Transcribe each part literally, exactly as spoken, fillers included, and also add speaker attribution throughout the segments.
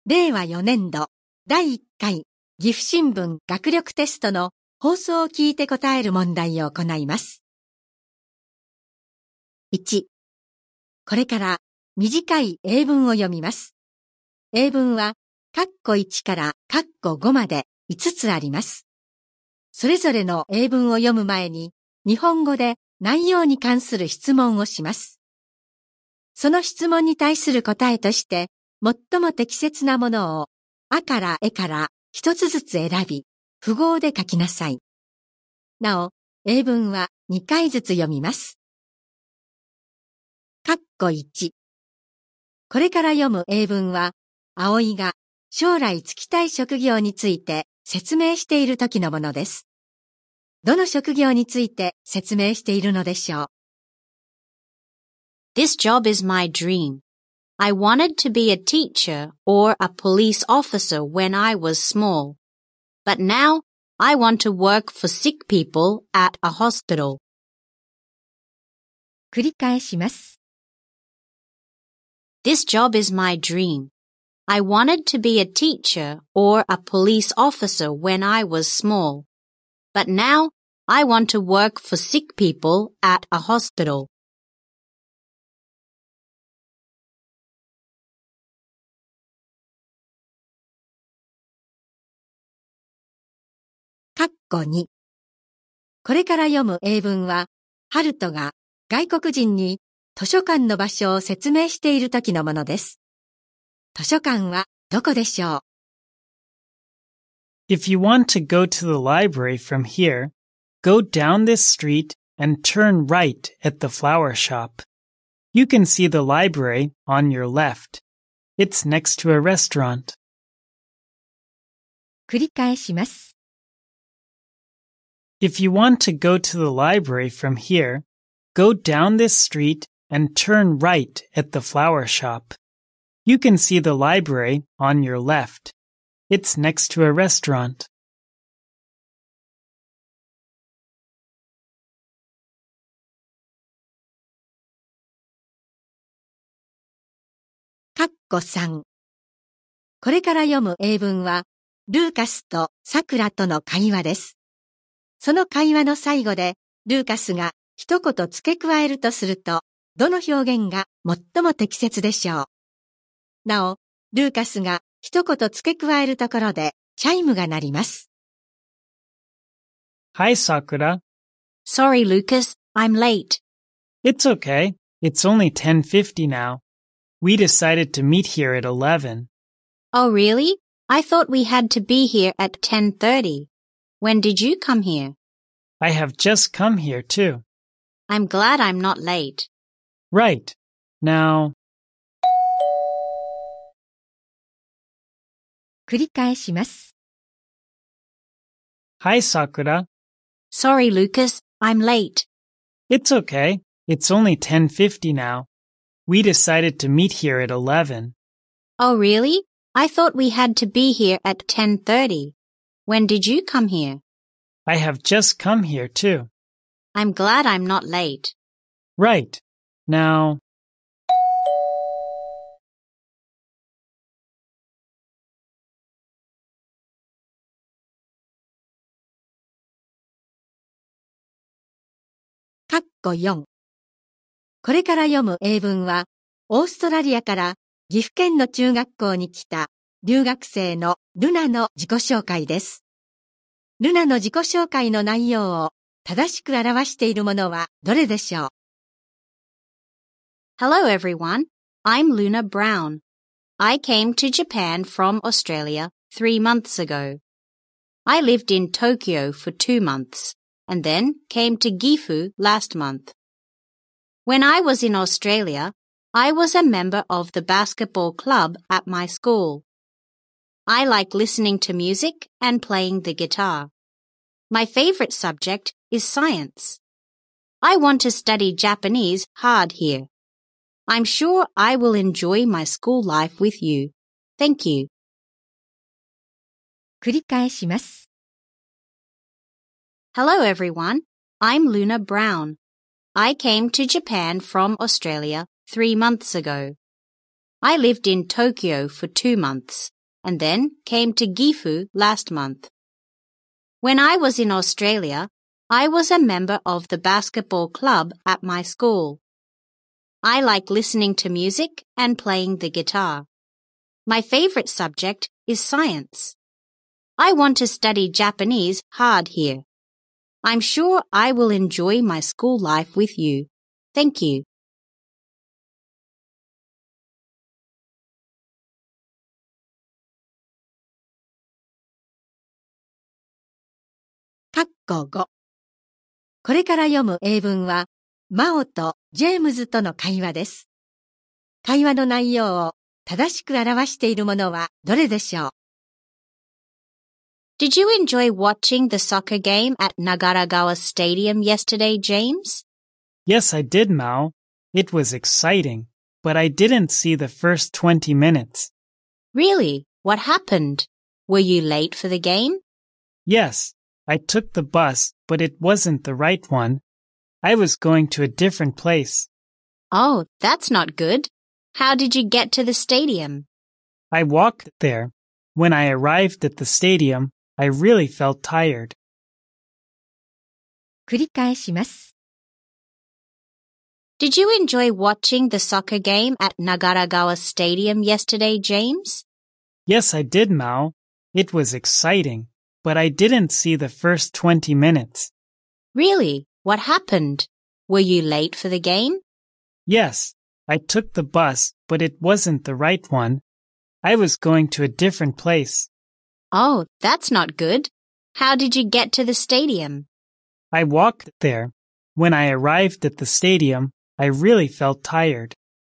Speaker 1: れいわよねんどだいいっかい岐阜新聞学力テストの放送を聞いて答える問題を行います。いち、これから短い英文を読みます。英文は括弧いちから括弧ごまでいつつあります。それぞれの英文を読む前に日本語で内容に関する質問をします。その質問に対する答えとして最も適切なものをあからえから一つずつ選び、符号で書きなさい。なお、英文はにかいずつ読みます。括弧いち。これから読む英文は、葵が将来就きたい職業について説明している時のものです。どの職業について説明しているのでしょう。
Speaker 2: This job is my dream. I wanted to be a teacher or a police officer when I was small. But now I want to work for sick people at a hospital.
Speaker 1: 繰り返します。
Speaker 2: This job is my dream. I wanted to be a teacher or a police officer when I was small. But now I want to work for sick people at a hospital.
Speaker 1: 括弧に。これから読む英文は、ハルトが外国人に図書館の場所を説明している時のものです。図書館はどこでしょう？
Speaker 3: If you want to go to the library from here, go down this street and turn right at the flower shop. You can see the library on your left. It's next to a restaurant.
Speaker 1: 繰り返します。
Speaker 3: If you want to go to the library from here, go down this street and turn right at the flower shop. You can see the library on your left. It's next to a restaurant.
Speaker 1: 括弧さん。これから読む英文は、ルーカスとさくらとの会話です。その会話の最後で、ルーカスが一言付け加えるとすると、どの表現が最も適切でしょう。なお、ルーカスが一言付け加えるところで、チャイムが鳴ります。
Speaker 3: Hi, Sakura.
Speaker 2: Sorry, Lucas, I'm late.
Speaker 3: It's okay. It's only ten fifty now. We decided to meet here at eleven.
Speaker 2: Oh, really? I thought we had to be here at ten thirty. When did you come here?
Speaker 3: I have just come here, too.
Speaker 2: I'm glad I'm not late.
Speaker 3: Right. Now,
Speaker 1: 繰り返します。
Speaker 3: Hi, Sakura.
Speaker 2: Sorry, Lucas, I'm late.
Speaker 3: It's okay. It's only ten fifty now. We decided to meet here at eleven.
Speaker 2: Oh, really? I thought we had to be here at ten thirty. When did you come here?
Speaker 3: I have just come here, too.
Speaker 2: I'm glad I'm not late.
Speaker 3: Right. Now,
Speaker 1: 括弧よん。これから読む英文は、オーストラリアから岐阜県の中学校に来た留学生のルナの自己紹介です。ルナの自己紹介の内容を正しく表しているものはどれでしょう？
Speaker 2: Hello, everyone. I'm Luna Brown. I came to Japan from Australia three months ago. I lived in Tokyo for two months and then came to Gifu last month. When I was in Australia, I was a member of the basketball club at my school. I like listening to music and playing the guitar. My favorite subject is science. I want to study Japanese hard here. I'm sure I will enjoy my school life with you. Thank you.
Speaker 1: 繰り返します。
Speaker 2: Hello, everyone. I'm Luna Brown. I came to Japan from Australia three months ago. I lived in Tokyo for two months and then came to Gifu last month. When I was in Australia, I was a member of the basketball club at my school. I like listening to music and playing the guitar. My favorite subject is science. I want to study Japanese hard here. I'm sure I will enjoy my school life with you. Thank you.
Speaker 1: 括弧ご。これから読む英文は、マオとジェームズとの会話です。会話の内容を正しく表しているものはどれでしょう？
Speaker 2: Did you enjoy watching the soccer game at Nagaragawa Stadium yesterday, James?
Speaker 3: Yes, I did, Mao. It was exciting, but I didn't see the first twenty minutes.
Speaker 2: Really? What happened? Were you late for the game?
Speaker 3: Yes, I took the bus, but it wasn't the right one. I was going to a different place.
Speaker 2: Oh, that's not good. How did you get to the stadium?
Speaker 3: I walked there. When I arrived at the stadium, I really felt tired.
Speaker 1: 繰り返します。
Speaker 2: Did you enjoy watching the soccer game at Nagaragawa Stadium yesterday, James?
Speaker 3: Yes, I did, Mao. It was exciting, but I didn't see the first twenty minutes.
Speaker 2: Really? What happened? Were you late for the game?
Speaker 3: Yes, I took the bus, but it wasn't the right one. I was going to a different place.
Speaker 2: Oh, that's not good. How did you get to the stadium?
Speaker 3: I walked there. When I arrived at the stadium, I really felt tired.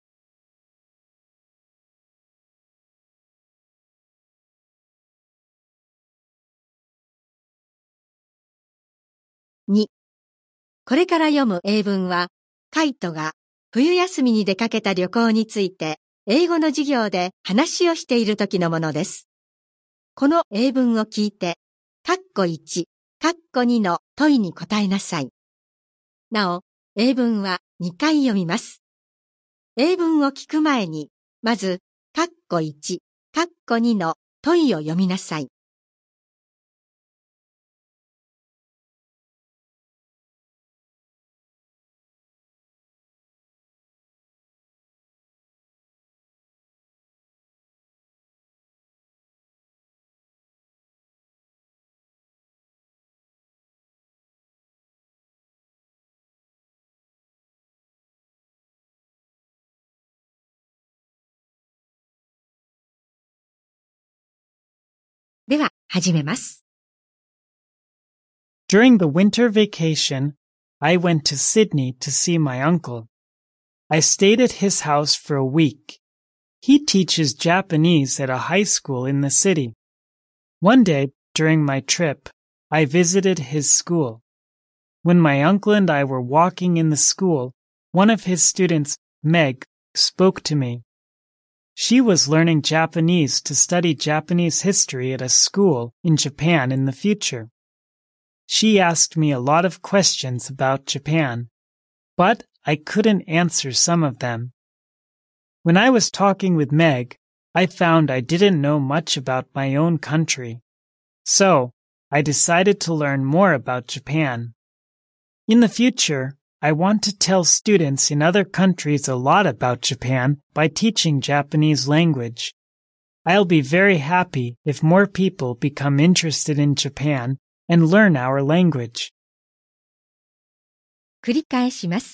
Speaker 1: に、これから読む英文は、カイトが冬休みに出かけた旅行について、英語の授業で話をしている時のものです。この英文を聞いて、カッコいち、カッコにの問いに答えなさい。なお、英文はにかい読みます。英文を聞く前に、まず、カッコいち、カッコにの問いを読みなさい。では、始めます。
Speaker 3: During the winter vacation, I went to Sydney to see my uncle. I stayed at his house for a week. He teaches Japanese at a high school in the city. One day, during my trip, I visited his school. When my uncle and I were walking in the school, one of his students, Meg, spoke to me. She was learning Japanese to study Japanese history at a school in Japan in the future. She asked me a lot of questions about Japan, but I couldn't answer some of them. When I was talking with Meg, I found I didn't know much about my own country. So, I decided to learn more about Japan. In the future, I want to tell students in other countries a lot about Japan by teaching Japanese language. I'll be very happy if more people become interested in Japan and learn our language.
Speaker 1: 繰り返します。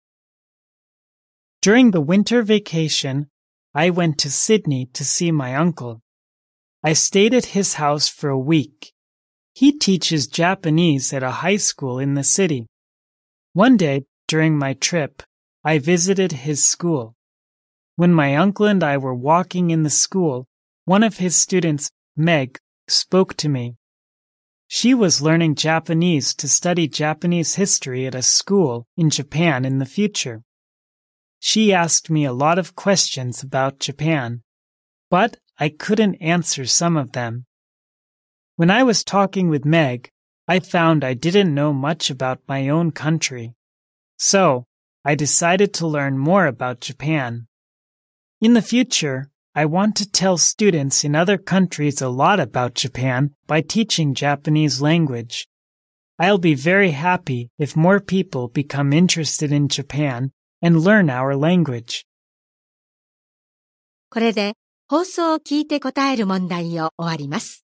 Speaker 3: During the winter vacation, I went to Sydney to see my uncle. I stayed at his house for a week. He teaches Japanese at a high school in the city. One day, during my trip, I visited his school. When my uncle and I were walking in the school, one of his students, Meg, spoke to me. She was learning Japanese to study Japanese history at a school in Japan in the future. She asked me a lot of questions about Japan, but I couldn't answer some of them. When I was talking with Meg, I found I didn't know much about my own country. So, I decided to learn more about Japan. In the future, I want to tell students in other countries a lot about Japan by teaching Japanese language. I'll be very happy if more people become interested in Japan and learn our language.
Speaker 1: これで放送を聞いて答える問題を終わります。